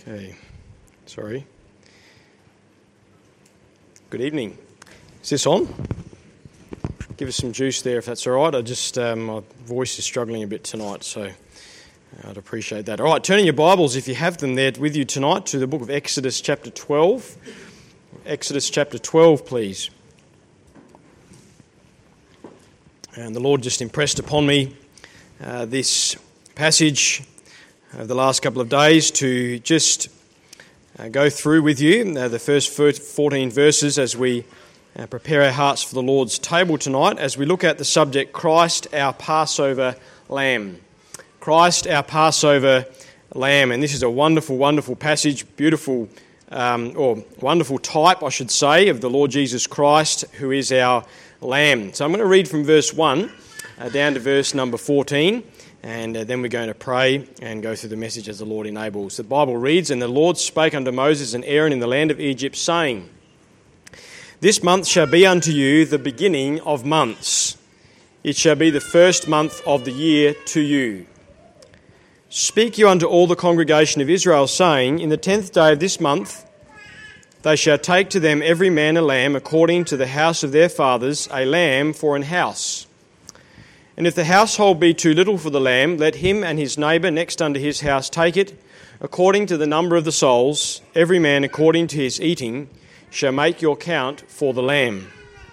Okay, sorry. Good evening. Is this on? Give us some juice there if that's all right. My voice is struggling a bit tonight, so I'd appreciate that. All right, turn in your Bibles, if you have them there with you tonight, to the book of Exodus chapter 12. Exodus chapter 12, please. And the Lord just impressed upon me this passage over the last couple of days to just go through with you the first 14 verses as we prepare our hearts for the Lord's table tonight, as we look at the subject, Christ our Passover Lamb. Christ our Passover Lamb. And this is a wonderful, wonderful passage, beautiful, or wonderful type, I should say, of the Lord Jesus Christ, who is our Lamb. So I'm going to read from verse 1 down to verse number 14. And then we're going to pray and go through the message as the Lord enables. The Bible reads, "And the Lord spake unto Moses and Aaron in the land of Egypt, saying, This month shall be unto you the beginning of months. It shall be the first month of the year to you. Speak you unto all the congregation of Israel, saying, In the 10th day of this month they shall take to them every man a lamb according to the house of their fathers, a lamb for an house. And if the household be too little for the lamb, let him and his neighbour next unto his house take it, according to the number of the souls, every man according to his eating, shall make your count for the lamb.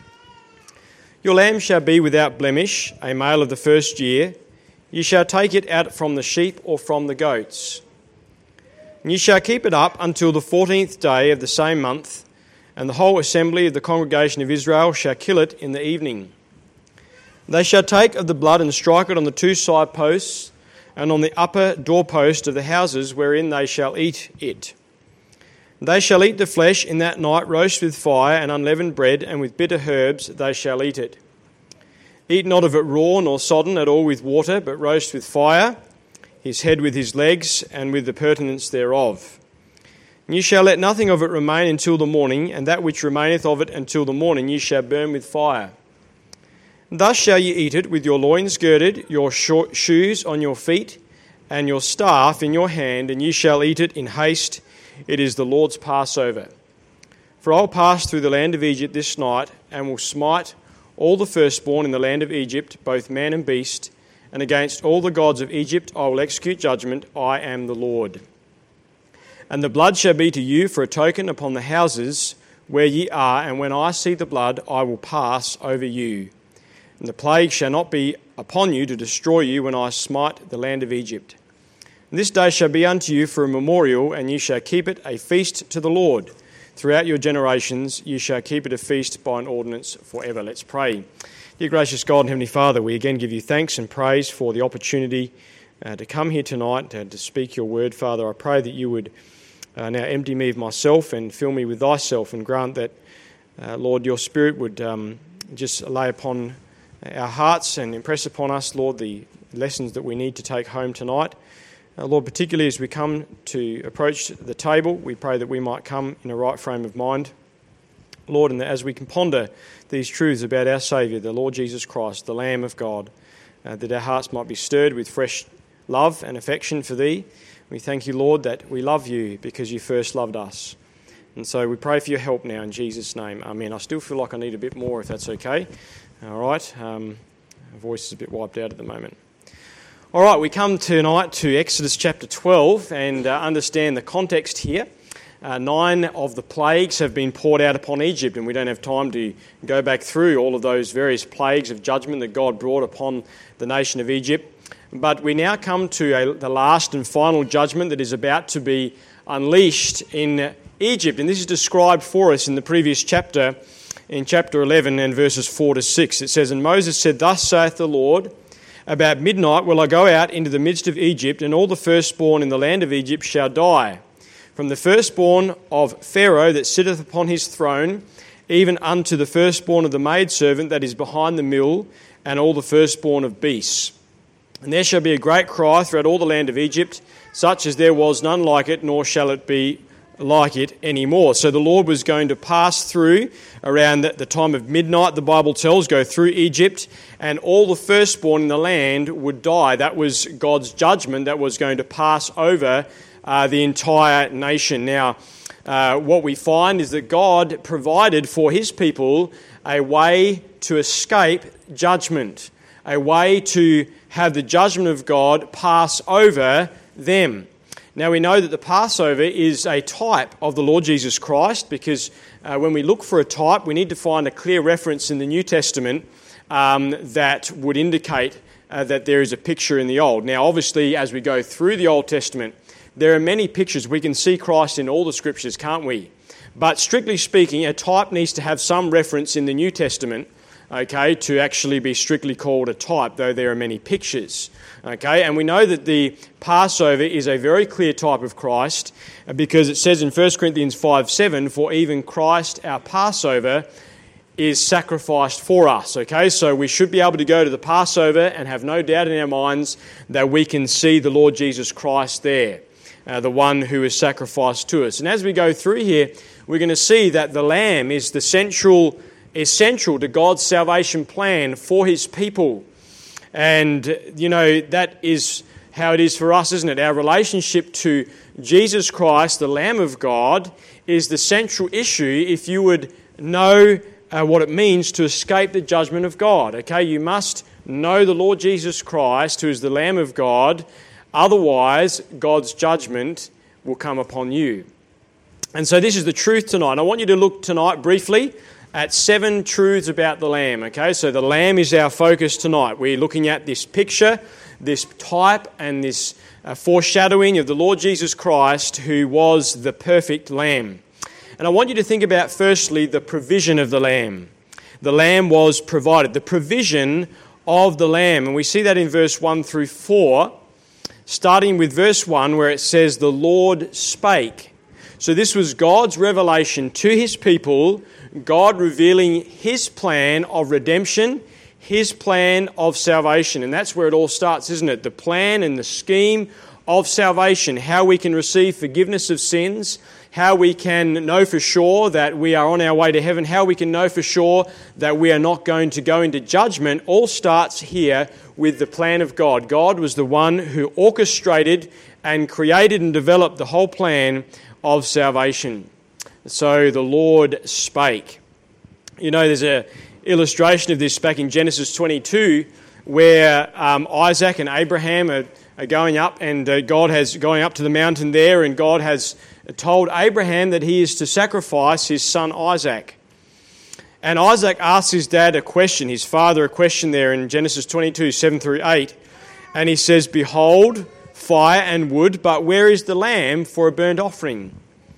Your lamb shall be without blemish, a male of the first year. Ye shall take it out from the sheep or from the goats. And ye shall keep it up until the 14th day of the same month, and the whole assembly of the congregation of Israel shall kill it in the evening. They shall take of the blood and strike it on the two side posts and on the upper doorpost of the houses wherein they shall eat it. They shall eat the flesh in that night, roast with fire and unleavened bread, and with bitter herbs they shall eat it. Eat not of it raw nor sodden at all with water, but roast with fire, his head with his legs, and with the purtenance thereof. And ye shall let nothing of it remain until the morning, and that which remaineth of it until the morning ye shall burn with fire. Thus shall ye eat it, with your loins girded, your shoes on your feet, and your staff in your hand, and ye shall eat it in haste. It is the Lord's Passover. For I will pass through the land of Egypt this night, and will smite all the firstborn in the land of Egypt, both man and beast, and against all the gods of Egypt I will execute judgment. I am the Lord. And the blood shall be to you for a token upon the houses where ye are, and when I see the blood I will pass over you. And the plague shall not be upon you to destroy you when I smite the land of Egypt. And this day shall be unto you for a memorial, and ye shall keep it a feast to the Lord. Throughout your generations ye shall keep it a feast by an ordinance forever." Let's pray. Dear gracious God and Heavenly Father, we again give you thanks and praise for the opportunity to come here tonight to speak your word. Father, I pray that you would now empty me of myself and fill me with thyself, and grant that, Lord, your Spirit would just lay upon our hearts and impress upon us, Lord, the lessons that we need to take home tonight. Lord, particularly as we come to approach the table, we pray that we might come in a right frame of mind. Lord, and that as we can ponder these truths about our Saviour, the Lord Jesus Christ, the Lamb of God, that our hearts might be stirred with fresh love and affection for Thee. We thank you, Lord, that we love you because you first loved us. And so we pray for your help now in Jesus' name. Amen. I still feel like I need a bit more, if that's okay. All right, my voice is a bit wiped out at the moment. All right, we come tonight to Exodus chapter 12 and understand the context here. 9 of the plagues have been poured out upon Egypt, and we don't have time to go back through all of those various plagues of judgment that God brought upon the nation of Egypt. But we now come to the last and final judgment that is about to be unleashed in Egypt, and this is described for us in the previous chapter, in chapter 11 and verses 4 to 6. It says, "And Moses said, Thus saith the Lord, About midnight will I go out into the midst of Egypt, and all the firstborn in the land of Egypt shall die. From the firstborn of Pharaoh that sitteth upon his throne, even unto the firstborn of the maidservant that is behind the mill, and all the firstborn of beasts. And there shall be a great cry throughout all the land of Egypt, such as there was none like it, nor shall it be like it anymore." So the Lord was going to pass through around the time of midnight, the Bible tells, go through Egypt, and all the firstborn in the land would die. That was God's judgment that was going to pass over the entire nation. Now, what we find is that God provided for his people a way to escape judgment, a way to have the judgment of God pass over them. Now, we know that the Passover is a type of the Lord Jesus Christ, because when we look for a type, we need to find a clear reference in the New Testament that would indicate that there is a picture in the Old. Now, obviously, as we go through the Old Testament, there are many pictures. We can see Christ in all the Scriptures, can't we? But strictly speaking, a type needs to have some reference in the New Testament, okay, to actually be strictly called a type, though there are many pictures. Okay, and we know that the Passover is a very clear type of Christ, because it says in 1 Corinthians 5:7, "For even Christ, our Passover, is sacrificed for us." Okay, so we should be able to go to the Passover and have no doubt in our minds that we can see the Lord Jesus Christ there, the one who is sacrificed to us. And as we go through here, we're going to see that the Lamb is essential to God's salvation plan for his people. And, you know, that is how it is for us, isn't it? Our relationship to Jesus Christ, the Lamb of God, is the central issue if you would know what it means to escape the judgment of God. Okay, you must know the Lord Jesus Christ, who is the Lamb of God. Otherwise, God's judgment will come upon you. And so this is the truth tonight. I want you to look tonight briefly at 7 truths about the Lamb. Okay, so the Lamb is our focus tonight. We're looking at this picture, this type, and this foreshadowing of the Lord Jesus Christ, who was the perfect Lamb. And I want you to think about, firstly, the provision of the Lamb. The Lamb was provided. The provision of the Lamb. And we see that in verse 1 through 4, starting with verse 1, where it says, "The Lord spake." So this was God's revelation to his people, God revealing his plan of redemption, his plan of salvation. And that's where it all starts, isn't it? The plan and the scheme of salvation, how we can receive forgiveness of sins, how we can know for sure that we are on our way to heaven, how we can know for sure that we are not going to go into judgment, all starts here with the plan of God. God was the one who orchestrated and created and developed the whole plan of salvation. So the Lord spake. You know, there's an illustration of this back in Genesis 22, where Isaac and Abraham are going up, and God has going up to the mountain there, and God has told Abraham that he is to sacrifice his son Isaac. And Isaac asks his dad a question, his father a question there in Genesis 22, 7 through 8. And he says, "Behold, fire and wood, but where is the lamb for a burnt offering?"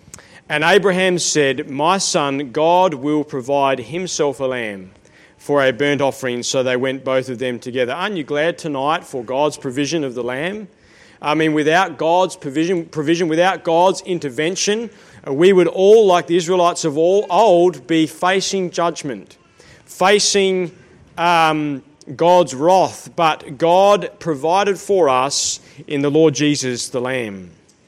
And Abraham said, "My son, God will provide himself a lamb for a burnt offering." So they went both of them together. Aren't you glad tonight for God's provision of the lamb? I mean, without God's provision, without God's intervention, we would all, like the Israelites of old, be facing judgment, facing God's wrath. But God provided for us in the Lord Jesus, the Lamb.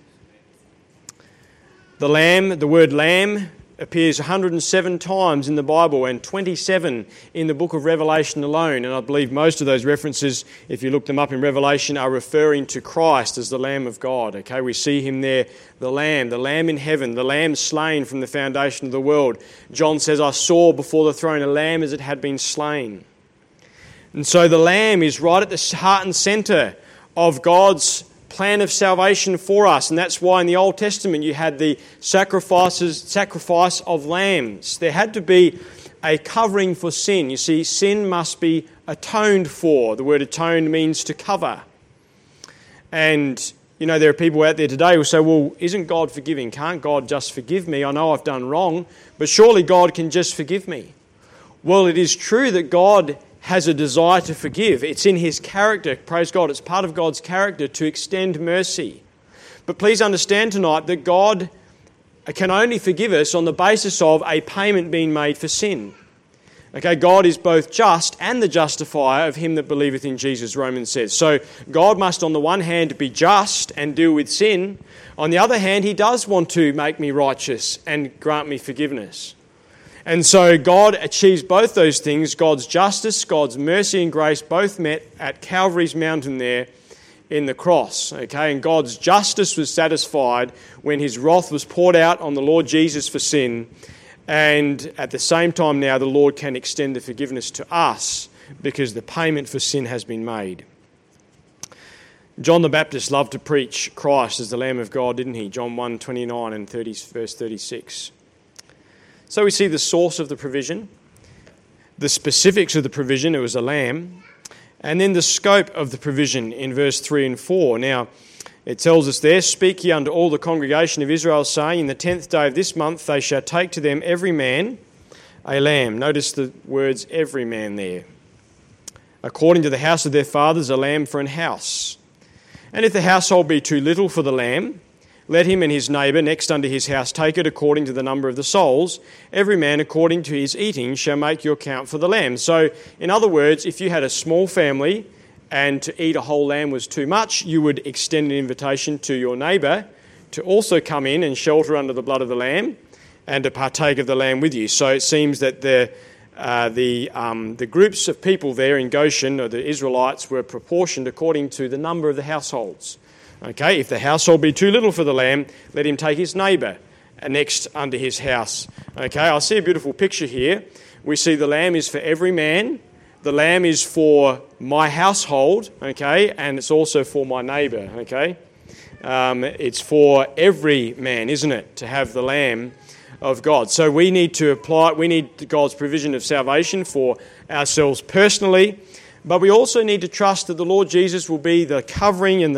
The Lamb, the word lamb, appears 107 times in the Bible and 27 in the book of Revelation alone. And I believe most of those references, if you look them up in Revelation, are referring to Christ as the Lamb of God. Okay, we see him there, the Lamb in heaven, the Lamb slain from the foundation of the world. John says, "I saw before the throne a lamb as it had been slain." And so the Lamb is right at the heart and centre of God's plan of salvation for us. And that's why in the Old Testament you had the sacrifice of lambs. There had to be a covering for sin. You see, sin must be atoned for. The word atoned means to cover. And, you know, there are people out there today who say, "Well, isn't God forgiving? Can't God just forgive me? I know I've done wrong, but surely God can just forgive me." Well, it is true that God has a desire to forgive. It's in his character, praise God, it's part of God's character to extend mercy. But please understand tonight that God can only forgive us on the basis of a payment being made for sin. Okay, God is both just and the justifier of him that believeth in Jesus, Romans says. So God must on the one hand be just and deal with sin. On the other hand, he does want to make me righteous and grant me forgiveness. And so God achieves both those things, God's justice, God's mercy and grace, both met at Calvary's mountain there in the cross, okay? And God's justice was satisfied when his wrath was poured out on the Lord Jesus for sin. And at the same time now, the Lord can extend the forgiveness to us because the payment for sin has been made. John the Baptist loved to preach Christ as the Lamb of God, didn't he? John 1:29 and verse 36. So we see the source of the provision, the specifics of the provision, it was a lamb, and then the scope of the provision in verse 3 and 4. Now, it tells us there, "Speak ye unto all the congregation of Israel, saying, In the 10th day of this month they shall take to them every man a lamb." Notice the words every man there. "According to the house of their fathers, a lamb for an house. And if the household be too little for the lamb, let him and his neighbour next unto his house take it according to the number of the souls. Every man according to his eating shall make your count for the lamb." So, in other words, if you had a small family and to eat a whole lamb was too much, you would extend an invitation to your neighbour to also come in and shelter under the blood of the lamb and to partake of the lamb with you. So it seems that the groups of people there in Goshen, or the Israelites, were proportioned according to the number of the households. Okay, if the household be too little for the lamb, let him take his neighbour next unto his house. Okay, I see a beautiful picture here. We see the lamb is for every man. The lamb is for my household, okay, and it's also for my neighbour, okay. It's for every man, isn't it, to have the lamb of God. So we need God's provision of salvation for ourselves personally, but we also need to trust that the Lord Jesus will be the covering and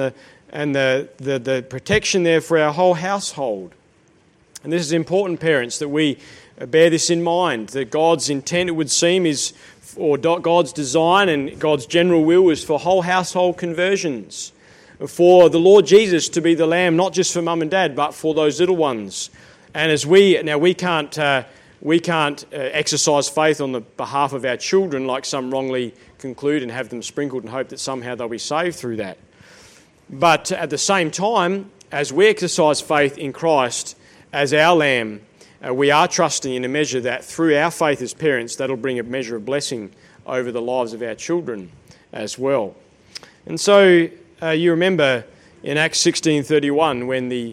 the protection there for our whole household. And this is important, parents, that we bear this in mind, that God's intent, it would seem, or God's design and God's general will is for whole household conversions, for the Lord Jesus to be the lamb, not just for mum and dad, but for those little ones. And as we can't exercise faith on the behalf of our children, like some wrongly conclude, and have them sprinkled and hope that somehow they'll be saved through that. But at the same time, as we exercise faith in Christ as our lamb, we are trusting in a measure that through our faith as parents, that'll bring a measure of blessing over the lives of our children as well. And so you remember in Acts 16:31 when the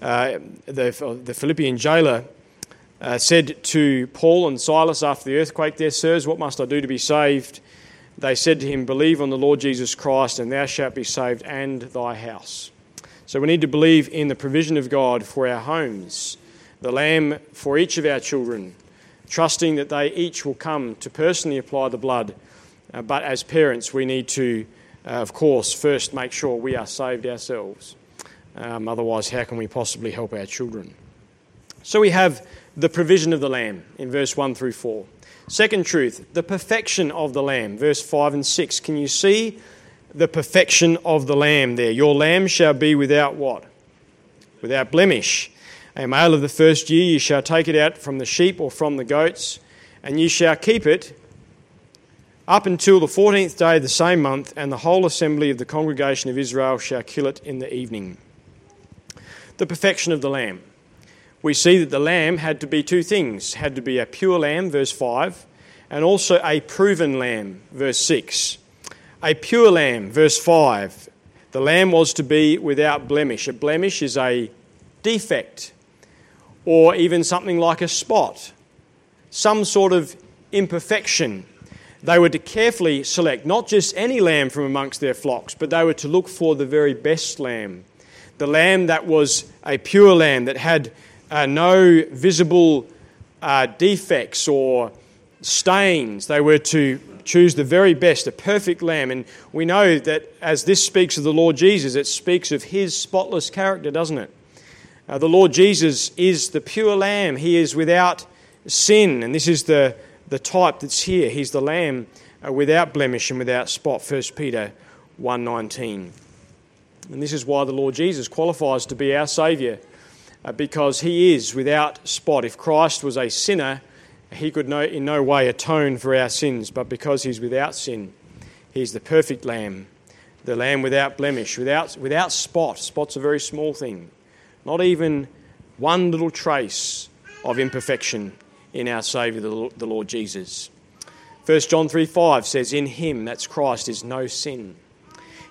Philippian jailer said to Paul and Silas after the earthquake there, "Sirs, what must I do to be saved?" They said to him, "Believe on the Lord Jesus Christ, and thou shalt be saved, and thy house." So we need to believe in the provision of God for our homes, the lamb for each of our children, trusting that they each will come to personally apply the blood. But as parents, we need to, of course, first make sure we are saved ourselves. Otherwise, how can we possibly help our children? So we have the provision of the lamb in verse 1 through 4. Second truth, the perfection of the lamb, verse 5 and 6. Can you see the perfection of the lamb there? "Your lamb shall be without" what? "Without blemish. A male of the first year, you shall take it out from the sheep or from the goats, and you shall keep it up until the 14th day of the same month, and the whole assembly of the congregation of Israel shall kill it in the evening." The perfection of the lamb. We see that the lamb had to be two things. Had to be a pure lamb, verse 5, and also a proven lamb, verse 6. A pure lamb, verse 5. The lamb was to be without blemish. A blemish is a defect, or even something like a spot, some sort of imperfection. They were to carefully select not just any lamb from amongst their flocks, but they were to look for the very best lamb. The lamb that was a pure lamb, that had no visible defects or stains. They were to choose the very best, a perfect lamb. And we know that as this speaks of the Lord Jesus, it speaks of his spotless character, doesn't it? The Lord Jesus is the pure lamb. He is without sin. And this is the type that's here. He's the lamb without blemish and without spot, 1 Peter 1:19. And this is why the Lord Jesus qualifies to be our Saviour, because he is without spot. If Christ was a sinner, he could in no way atone for our sins, but because he's without sin, he's the perfect lamb, the lamb without blemish, without spot. Spot's a very small thing. Not even one little trace of imperfection in our Saviour, the Lord Jesus. 1 John 3:5 says, "In him," that's Christ, "is no sin.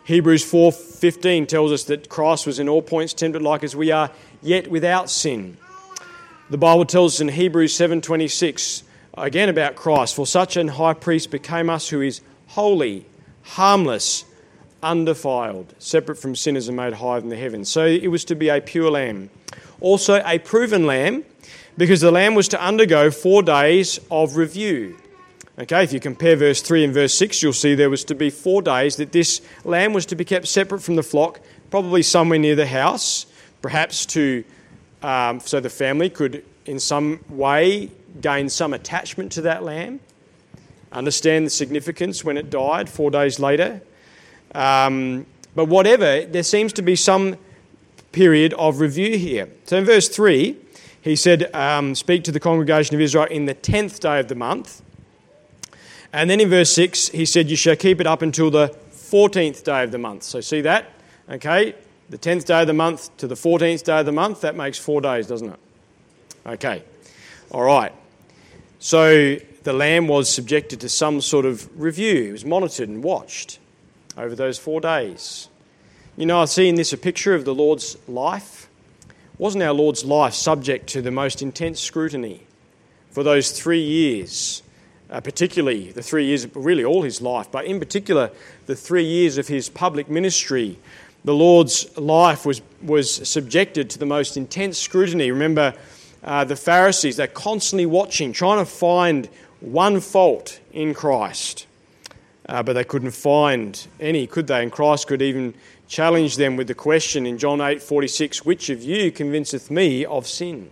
Hebrews 4:15 tells us that Christ was in all points tempted like as we are, yet without sin. The Bible tells us in Hebrews 7:26, again about Christ, for such an high priest became us who is holy, harmless, undefiled, separate from sinners and made higher than the heavens. So it was to be a pure lamb. Also a proven lamb, because the lamb was to undergo 4 days of review. Okay, if you compare verse 3 and verse 6, you'll see there was to be 4 days that this lamb was to be kept separate from the flock, probably somewhere near the house, perhaps so the family could in some way gain some attachment to that lamb, understand the significance when it died 4 days later. But whatever, there seems to be some period of review here. So in verse 3, he said, speak to the congregation of Israel in the 10th day of the month. And then in verse 6, he said, you shall keep it up until the 14th day of the month. So see that? Okay, the 10th day of the month to the 14th day of the month, that makes 4 days, doesn't it? Okay, all right. So the lamb was subjected to some sort of review. It was monitored and watched over those 4 days. You know, I see in this a picture of the Lord's life. Wasn't our Lord's life subject to the most intense scrutiny for those 3 years? Particularly the 3 years, really all his life, but in particular the 3 years of his public ministry. The Lord's life was subjected to the most intense scrutiny. Remember, the Pharisees, they're constantly watching, trying to find one fault in Christ. But they couldn't find any, could they? And Christ could even challenge them with the question in John 8:46, which of you convinceth me of sin?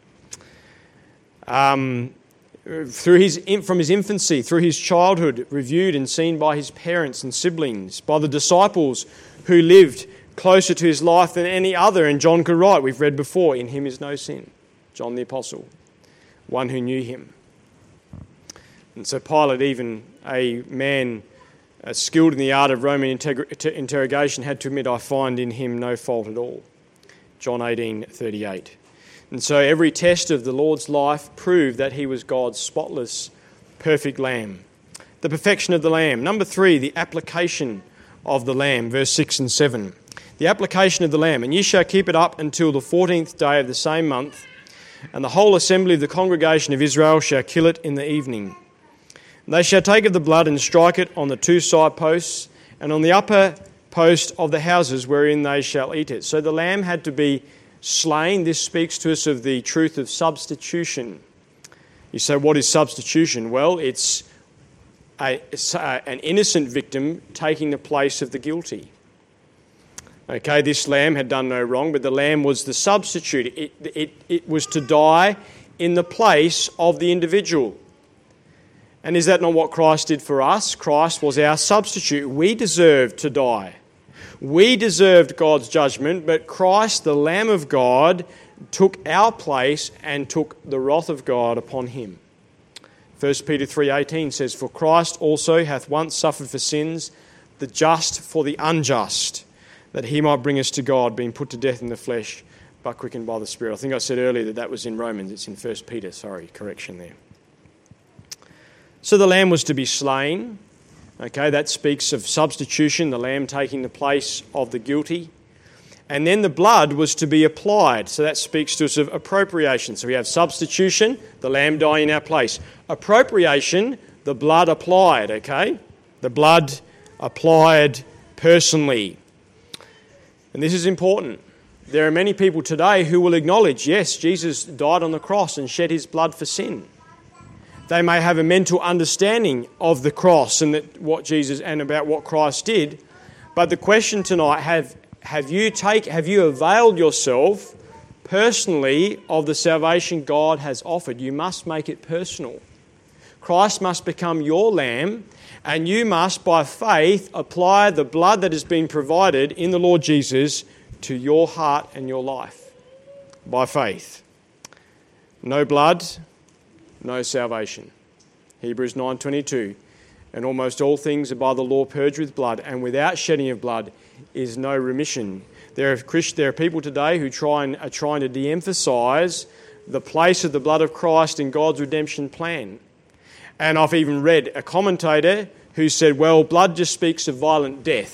From his infancy, through his childhood, reviewed and seen by his parents and siblings, by the disciples who lived closer to his life than any other. And John could write, we've read before, in him is no sin. John the Apostle, one who knew him. And so Pilate, even a man skilled in the art of Roman interrogation, had to admit, I find in him no fault at all. John 18:38. And so every test of the Lord's life proved that he was God's spotless, perfect lamb. The perfection of the lamb. Number 3, the application of the lamb, verse 6 and 7. The application of the lamb. And ye shall keep it up until the 14th day of the same month, and the whole assembly of the congregation of Israel shall kill it in the evening. And they shall take of the blood and strike it on the 2 side posts, and on the upper post of the houses wherein they shall eat it. So the lamb had to be slain. This speaks to us of the truth of substitution. You say, what is substitution? Well, it's an innocent victim taking the place of the guilty. Okay, this lamb had done no wrong, but the lamb was the substitute. It was to die in the place of the individual. And is that not what Christ did for us? Christ was our substitute. We deserved to die. We deserved God's judgment, but Christ, the Lamb of God, took our place and took the wrath of God upon him. 1 Peter 3:18 says, for Christ also hath once suffered for sins, the just for the unjust, that he might bring us to God, being put to death in the flesh, but quickened by the Spirit. I think I said earlier that was in Romans. It's in 1 Peter. Sorry, correction there. So the lamb was to be slain. Okay, that speaks of substitution, the lamb taking the place of the guilty. And then the blood was to be applied. So that speaks to us of appropriation. So we have substitution, the lamb dying in our place. Appropriation, the blood applied, okay? The blood applied personally. And this is important. There are many people today who will acknowledge, yes, Jesus died on the cross and shed his blood for sin. They may have a mental understanding of the cross and what Jesus and about what Christ did. But the question tonight, have you availed yourself personally of the salvation God has offered? You must make it personal. Christ must become your lamb, and you must, by faith, apply the blood that has been provided in the Lord Jesus to your heart and your life. By faith. No blood, no salvation. Hebrews 9:22. And almost all things are by the law purged with blood, and without shedding of blood is no remission. There are people today who are trying to de-emphasise the place of the blood of Christ in God's redemption plan. And I've even read a commentator who said, well, blood just speaks of violent death,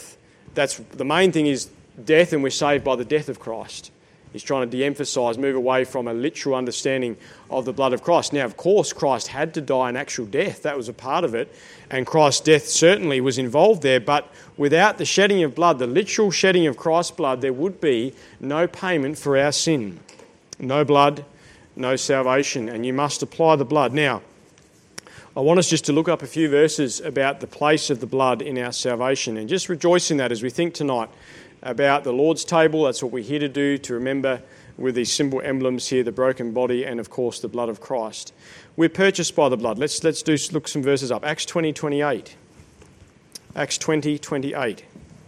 that's the main thing is death, and we're saved by the death of Christ. He's trying to de-emphasise, move away from a literal understanding of the blood of Christ. Now, of course, Christ had to die an actual death. That was a part of it. And Christ's death certainly was involved there. But without the shedding of blood, the literal shedding of Christ's blood, there would be no payment for our sin. No blood, no salvation. And you must apply the blood. Now, I want us just to look up a few verses about the place of the blood in our salvation. And just rejoice in that as we think tonight about the Lord's table. That's what we're here to do, to remember with these symbol emblems here, the broken body and, of course, the blood of Christ. We're purchased by the blood. Let's look some verses up. Acts 20:28. Acts 20:28.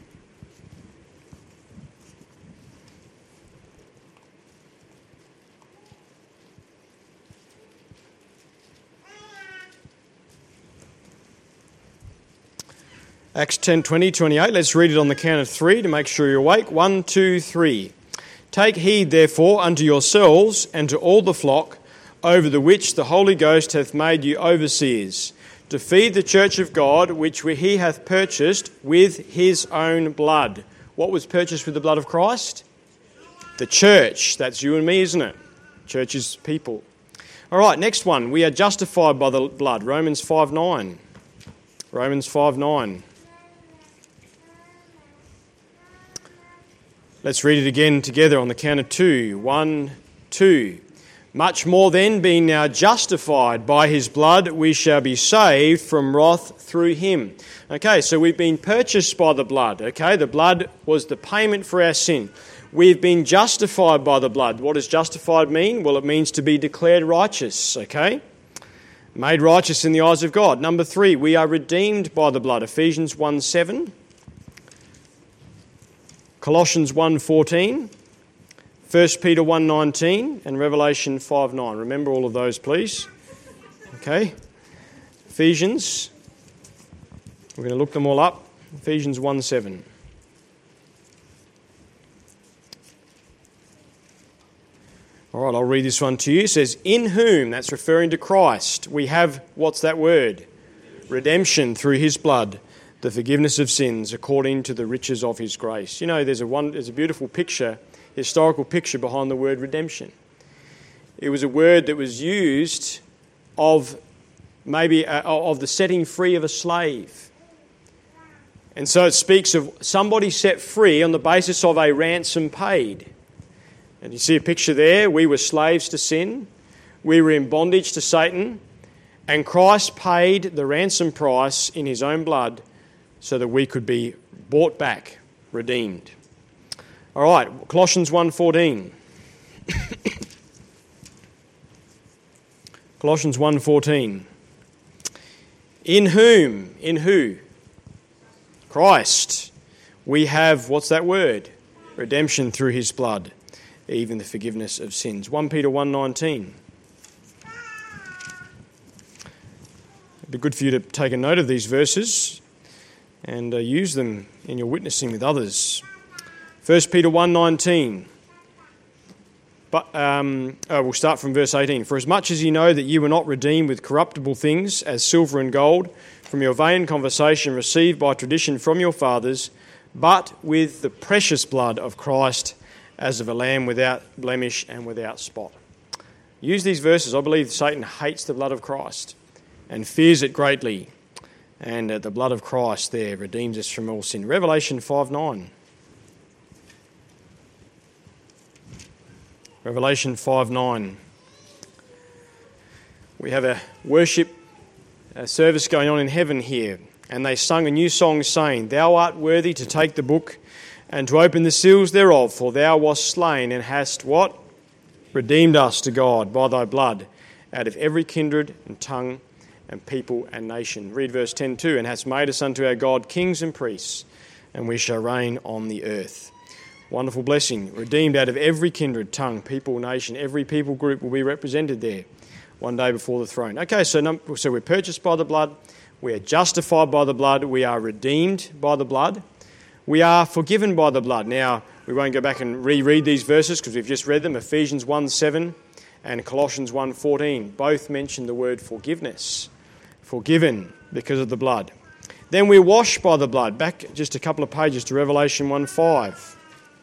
Acts 10:20-28. Let's read it on the count of three to make sure you're awake. 1, 2, 3. Take heed, therefore, unto yourselves and to all the flock, over the which the Holy Ghost hath made you overseers, to feed the church of God, which he hath purchased with his own blood. What was purchased with the blood of Christ? The church. That's you and me, isn't it? Church is people. All right, next one. We are justified by the blood. Romans 5:9. Romans 5:9. Let's read it again together on the count of two. 1, 2. Much more then, being now justified by his blood, we shall be saved from wrath through him. Okay, so we've been purchased by the blood. Okay, the blood was the payment for our sin. We've been justified by the blood. What does justified mean? Well, it means to be declared righteous. Okay, made righteous in the eyes of God. Number 3, we are redeemed by the blood. Ephesians 1:7. Colossians 1:14, 1 Peter 1:19 and Revelation 5:9. Remember all of those, please. Okay. Ephesians, we're going to look them all up. Ephesians 1:7. All right, I'll read this one to you. It says, in whom, that's referring to Christ, we have, what's that word? Redemption through his blood, the forgiveness of sins according to the riches of his grace. You know, there's a beautiful picture, historical picture behind the word redemption. It was a word that was used of the setting free of a slave. And so it speaks of somebody set free on the basis of a ransom paid. And you see a picture there. We were slaves to sin. We were in bondage to Satan. And Christ paid the ransom price in his own blood so that we could be bought back, redeemed. All right, Colossians 1:14. Colossians 1:14. In whom, in who? Christ. We have, what's that word? Redemption through his blood, even the forgiveness of sins. 1 Peter 1:19. It'd be good for you to take a note of these verses and use them in your witnessing with others. 1 Peter 1:19. But we'll start from verse 18. For as much as you know that you were not redeemed with corruptible things, as silver and gold, from your vain conversation received by tradition from your fathers, but with the precious blood of Christ, as of a lamb without blemish and without spot. Use these verses. I believe Satan hates the blood of Christ and fears it greatly. And the blood of Christ there redeems us from all sin. Revelation 5:9. Revelation 5:9. We have a worship service going on in heaven here. And they sung a new song saying, Thou art worthy to take the book and to open the seals thereof, for thou wast slain and hast what? Redeemed us to God by thy blood out of every kindred and tongue and people and nation. Read verse 10 too. And hast made us unto our God kings and priests, and we shall reign on the earth. Wonderful blessing. Redeemed out of every kindred, tongue, people, nation. Every people group will be represented there one day before the throne. Okay, so we're purchased by the blood. We are justified by the blood. We are redeemed by the blood. We are forgiven by the blood. Now, we won't go back and reread these verses because we've just read them. Ephesians 1:7 and Colossians 1:14 both mention the word forgiveness. Forgiven because of the blood. Then we're washed by the blood. Back just a couple of pages to Revelation 1:5.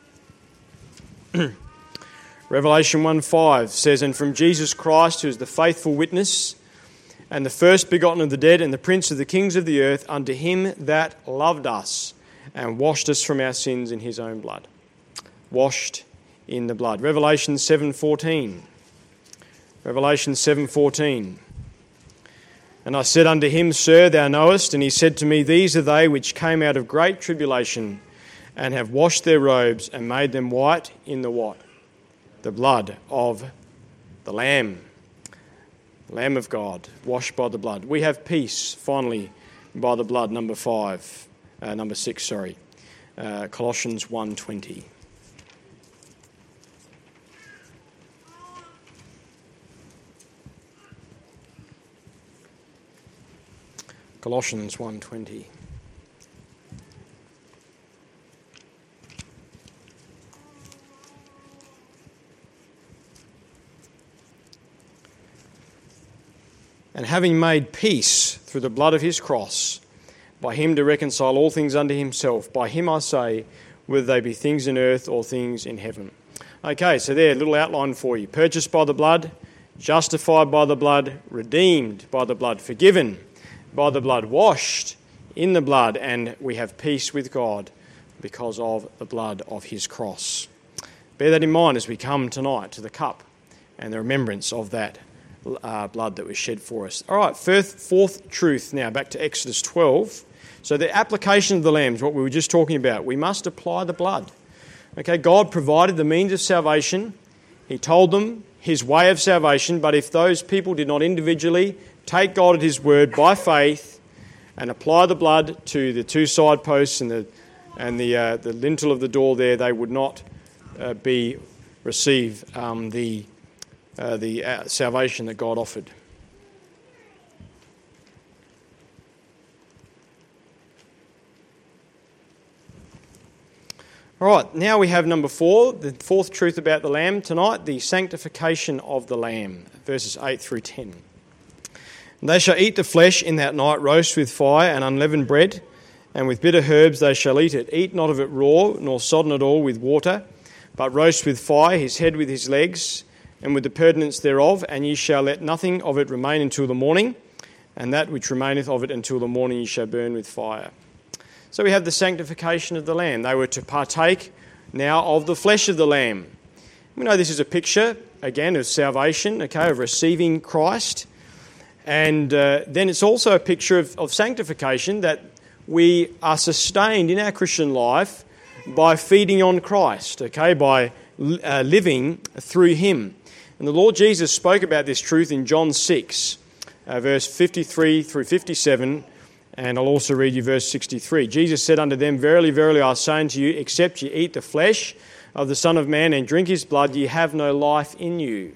Revelation 1:5 says, "And from Jesus Christ, who is the faithful witness, and the first begotten of the dead, and the prince of the kings of the earth, unto him that loved us, and washed us from our sins in his own blood." Washed in the blood. Revelation 7:14. Revelation 7:14. "And I said unto him, Sir, thou knowest. And he said to me, These are they which came out of great tribulation, and have washed their robes, and made them white in the" what? "The blood of the Lamb." Lamb of God, washed by the blood. We have peace, finally, by the blood, number 6, Colossians 1:20. Colossians 1:20. "And having made peace through the blood of his cross, by him to reconcile all things unto himself. By him I say, whether they be things in earth or things in heaven." Okay, so there, a little outline for you. Purchased by the blood, justified by the blood, redeemed by the blood, forgiven by the blood, washed in the blood, and we have peace with God because of the blood of his cross. Bear that in mind as we come tonight to the cup and the remembrance of that blood that was shed for us. All right, fourth truth now, back to Exodus 12. So the application of the lambs, what we were just talking about, we must apply the blood. Okay, God provided the means of salvation. He told them his way of salvation, but if those people did not individually take God at his word by faith and apply the blood to the two side posts and the lintel of the door there, they would not receive the salvation that God offered. All right, now we have number 4, the fourth truth about the Lamb tonight, the sanctification of the Lamb, verses 8 through 10. "They shall eat the flesh in that night, roast with fire and unleavened bread, and with bitter herbs they shall eat it. Eat not of it raw, nor sodden at all with water, but roast with fire his head with his legs, and with the purtenance thereof, and ye shall let nothing of it remain until the morning, and that which remaineth of it until the morning ye shall burn with fire." So we have the sanctification of the Lamb. They were to partake now of the flesh of the Lamb. We know this is a picture, again, of salvation, okay, of receiving Christ. And then it's also a picture of sanctification, that we are sustained in our Christian life by feeding on Christ, okay, by living through him. And the Lord Jesus spoke about this truth in John 6, verse 53 through 57, and I'll also read you verse 63. "Jesus said unto them, Verily, verily, I say unto you, except ye eat the flesh of the Son of Man and drink his blood, ye have no life in you.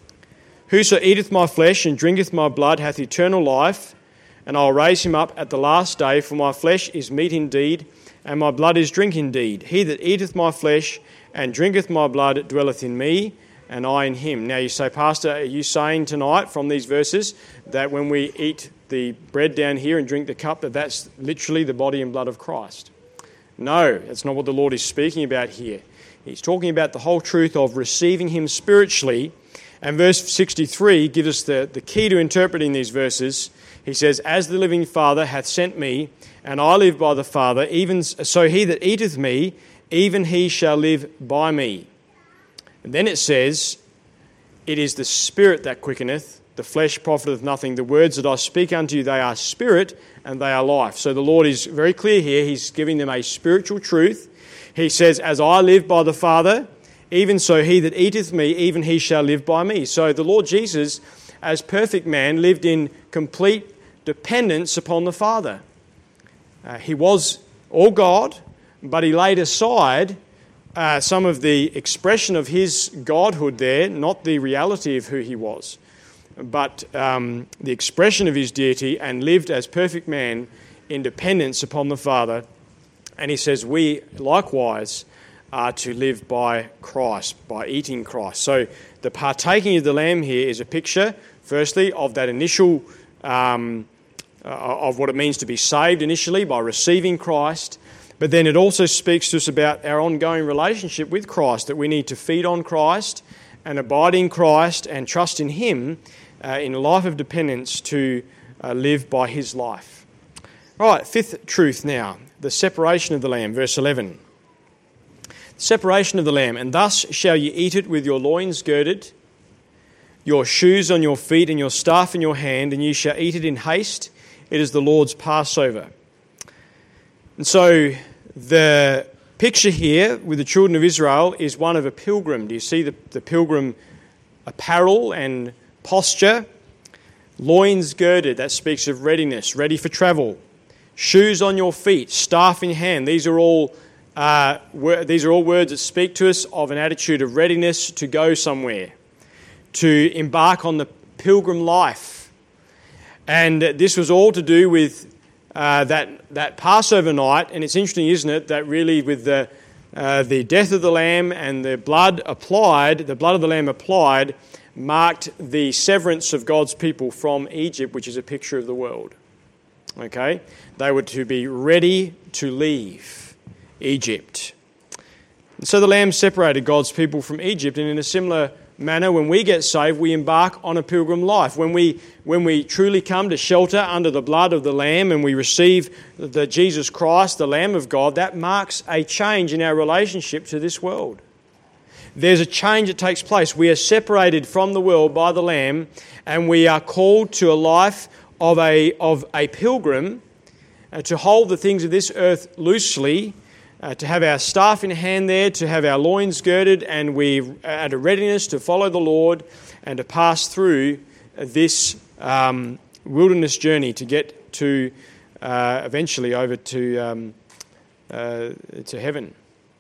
Whoso eateth my flesh and drinketh my blood hath eternal life, and I'll raise him up at the last day, for my flesh is meat indeed, and my blood is drink indeed. He that eateth my flesh and drinketh my blood dwelleth in me, and I in him." Now you say, "Pastor, are you saying tonight from these verses that when we eat the bread down here and drink the cup, that's literally the body and blood of Christ?" No, that's not what the Lord is speaking about here. He's talking about the whole truth of receiving him spiritually. And verse 63 gives us the key to interpreting these verses. He says, "As the living Father hath sent me, and I live by the Father, even so he that eateth me, even he shall live by me." And then it says, "It is the Spirit that quickeneth, the flesh profiteth nothing. The words that I speak unto you, they are spirit and they are life." So the Lord is very clear here. He's giving them a spiritual truth. He says, "As I live by the Father, even so he that eateth me, even he shall live by me." So the Lord Jesus, as perfect man, lived in complete dependence upon the Father. He was all God, but he laid aside some of the expression of his godhood there, not the reality of who he was, but the expression of his deity, and lived as perfect man in dependence upon the Father. And he says we likewise are to live by Christ, by eating Christ. So the partaking of the Lamb here is a picture, firstly, of that initial of what it means to be saved initially by receiving Christ. But then it also speaks to us about our ongoing relationship with Christ, that we need to feed on Christ and abide in Christ and trust in Him in a life of dependence to live by His life. All right, fifth truth now, the separation of the lamb, verse 11. Separation of the lamb, and thus shall ye eat it with your loins girded, your shoes on your feet and your staff in your hand, and ye shall eat it in haste. It is the Lord's Passover. And so the picture here with the children of Israel is one of a pilgrim. Do you see the pilgrim apparel and posture? Loins girded, that speaks of readiness, ready for travel. Shoes on your feet, staff in hand. These are all words that speak to us of an attitude of readiness to go somewhere, to embark on the pilgrim life. And this was all to do with that Passover night. And it's interesting, isn't it, that really with the death of the lamb and the blood of the lamb applied, marked the severance of God's people from Egypt, which is a picture of the world. Okay? They were to be ready to leave Egypt. And so the lamb separated God's people from Egypt, and in a similar manner, when we get saved, we embark on a pilgrim life. When we truly come to shelter under the blood of the Lamb and we receive the Jesus Christ, the Lamb of God, that marks a change in our relationship to this world. There's a change that takes place. We are separated from the world by the Lamb, and we are called to a life of a pilgrim, to hold the things of this earth loosely, to have our staff in hand there, to have our loins girded, and we at a readiness to follow the Lord and to pass through this wilderness journey to get to eventually over to heaven.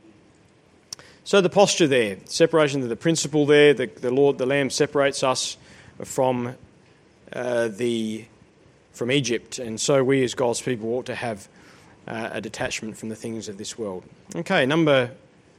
So the posture there, separation of the principle there, the Lamb separates us from Egypt, and so we as God's people ought to have a detachment from the things of this world. Okay, number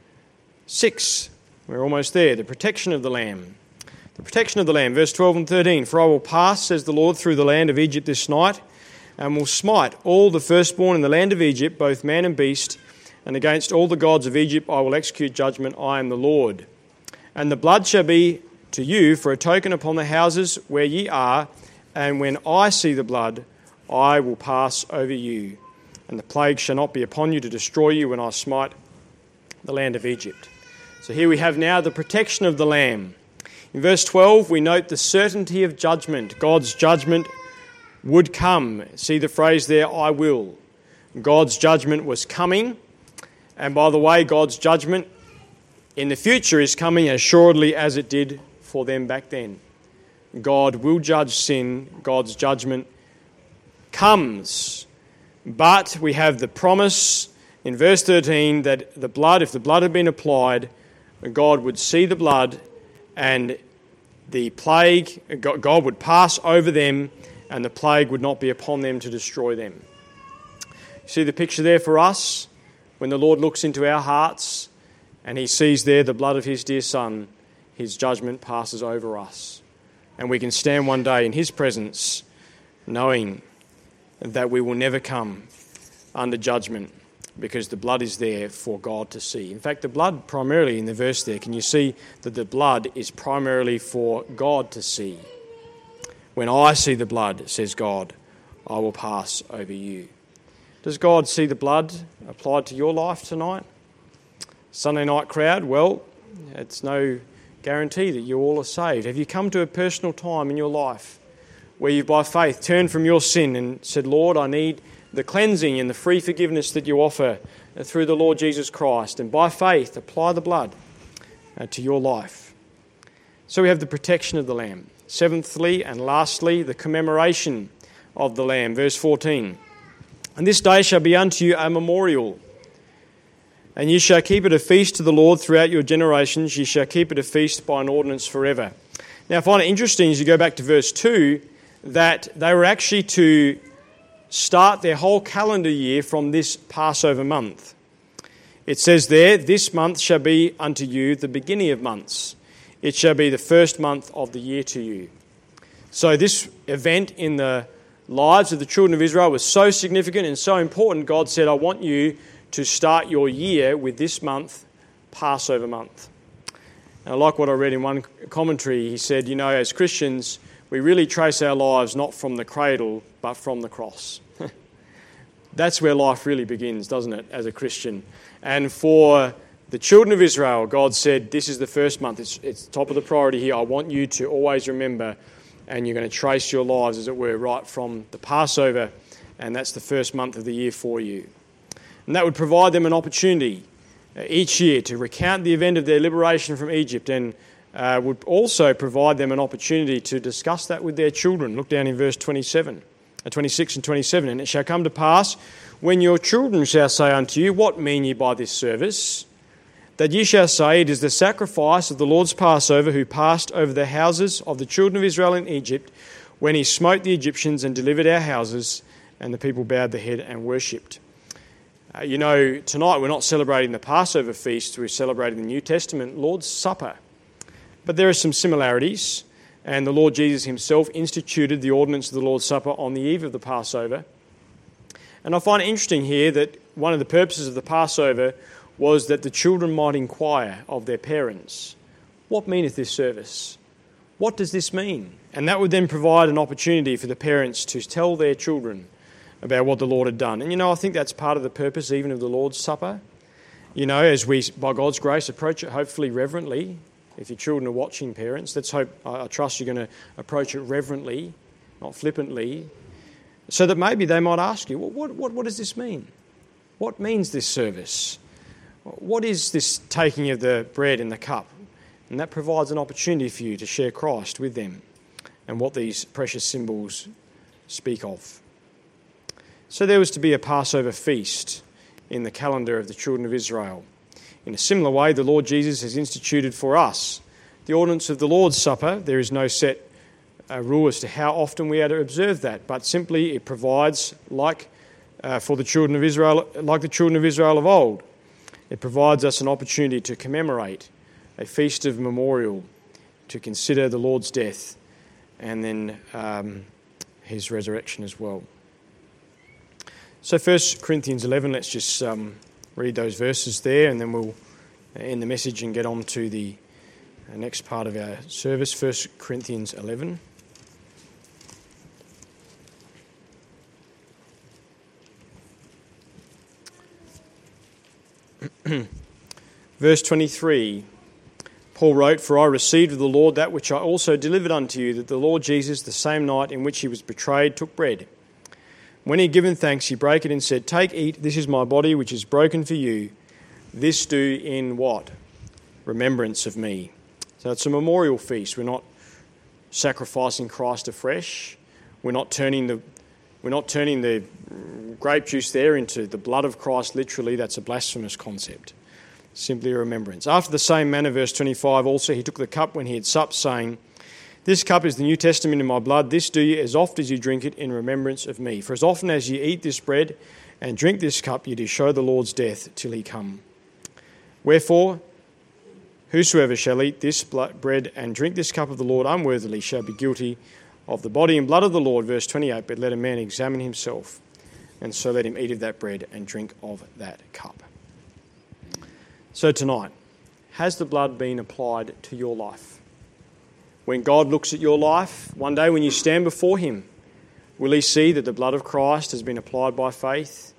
6. We're almost there. The protection of the Lamb. The protection of the Lamb, verse 12 and 13. For I will pass, says the Lord, through the land of Egypt this night, and will smite all the firstborn in the land of Egypt, both man and beast, and against all the gods of Egypt I will execute judgment. I am the Lord. And the blood shall be to you for a token upon the houses where ye are, and when I see the blood, I will pass over you. And the plague shall not be upon you to destroy you when I smite the land of Egypt. So here we have now the protection of the Lamb. In verse 12, we note the certainty of judgment. God's judgment would come. See the phrase there, I will. God's judgment was coming. And by the way, God's judgment in the future is coming as assuredly as it did for them back then. God will judge sin. God's judgment comes. But we have the promise in verse 13that if the blood had been applied, God would see the blood and the plague, God would pass over them and the plague would not be upon them to destroy them. You see the picture there for us? When the Lord looks into our hearts and He sees there the blood of His dear Son, His judgment passes over us. And we can stand one day in His presence knowing that we will never come under judgment because the blood is there for God to see. In fact, the blood primarily in the verse there, can you see that the blood is primarily for God to see? When I see the blood, says God, I will pass over you. Does God see the blood applied to your life tonight? Sunday night crowd, well, it's no guarantee that you all are saved. Have you come to a personal time in your life where you've by faith turned from your sin and said, Lord, I need the cleansing and the free forgiveness that you offer through the Lord Jesus Christ, and by faith apply the blood to your life. So we have the protection of the Lamb. Seventhly and lastly, the commemoration of the Lamb. Verse 14. And this day shall be unto you a memorial, and ye shall keep it a feast to the Lord throughout your generations. Ye shall keep it a feast by an ordinance forever. Now I find it interesting as you go back to verse 2 that they were actually to start their whole calendar year from this Passover month. It says there, this month shall be unto you the beginning of months. It shall be the first month of the year to you. So this event in the lives of the children of Israel was so significant and so important, God said, I want you to start your year with this month, Passover month. And I like what I read in one commentary. He said, as Christians, we really trace our lives not from the cradle, but from the cross. That's where life really begins, doesn't it, as a Christian? And for the children of Israel, God said, this is the first month. It's top of the priority here. I want you to always remember, and you're going to trace your lives, as it were, right from the Passover, and that's the first month of the year for you. And that would provide them an opportunity each year to recount the event of their liberation from Egypt, and would also provide them an opportunity to discuss that with their children. Look down in verse 26 and 27. And it shall come to pass, when your children shall say unto you, what mean ye by this service? That ye shall say, it is the sacrifice of the Lord's Passover, who passed over the houses of the children of Israel in Egypt, when he smote the Egyptians and delivered our houses. And the people bowed their head and worshipped. Tonight we're not celebrating the Passover feast, we're celebrating the New Testament Lord's Supper. But there are some similarities, and the Lord Jesus himself instituted the ordinance of the Lord's Supper on the eve of the Passover. And I find it interesting here that one of the purposes of the Passover was that the children might inquire of their parents, what meaneth this service? What does this mean? And that would then provide an opportunity for the parents to tell their children about what the Lord had done. And I think that's part of the purpose even of the Lord's Supper. As we, by God's grace, approach it hopefully reverently. If your children are watching, parents, I trust you're going to approach it reverently, not flippantly, so that maybe they might ask you, what does this mean? What means this service? What is this taking of the bread and the cup? And that provides an opportunity for you to share Christ with them and what these precious symbols speak of. So there was to be a Passover feast in the calendar of the children of Israel. In a similar way, the Lord Jesus has instituted for us the ordinance of the Lord's Supper. There is no set rule as to how often we are to observe that, but simply it provides, for the children of Israel, like the children of Israel of old, it provides us an opportunity to commemorate a feast of memorial, to consider the Lord's death and then his resurrection as well. So 1 Corinthians 11, let's just read those verses there, and then we'll end the message and get on to the next part of our service. 1 Corinthians 11. Verse 23, Paul wrote, For I received of the Lord that which I also delivered unto you, that the Lord Jesus, the same night in which he was betrayed, took bread. When he had given thanks, he brake it and said, Take, eat, this is my body, which is broken for you. This do in what? Remembrance of me. So it's a memorial feast. We're not sacrificing Christ afresh. We're not turning the grape juice there into the blood of Christ, literally. That's a blasphemous concept. Simply a remembrance. After the same manner, verse 25, also he took the cup when he had supped, saying, This cup is the New Testament in my blood. This do ye as oft as you drink it in remembrance of me. For as often as ye eat this bread and drink this cup, ye do show the Lord's death till he come. Wherefore, whosoever shall eat this bread and drink this cup of the Lord unworthily shall be guilty of the body and blood of the Lord. Verse 28, But let a man examine himself, and so let him eat of that bread and drink of that cup. So tonight, has the blood been applied to your life? When God looks at your life, one day when you stand before him, will he see that the blood of Christ has been applied by faith?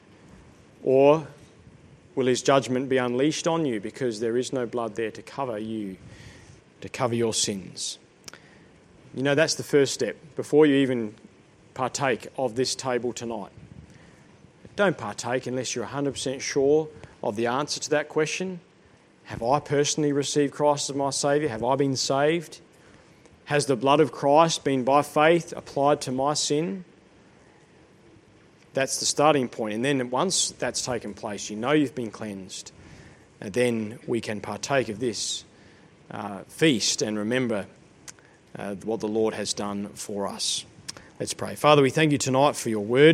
Or will his judgment be unleashed on you because there is no blood there to cover you, to cover your sins? That's the first step before you even partake of this table tonight. Don't partake unless you're 100% sure of the answer to that question. Have I personally received Christ as my Saviour? Have I been saved? Has the blood of Christ been by faith applied to my sin? That's the starting point. And then once that's taken place, you've been cleansed. And then we can partake of this feast and remember what the Lord has done for us. Let's pray. Father, we thank you tonight for your word.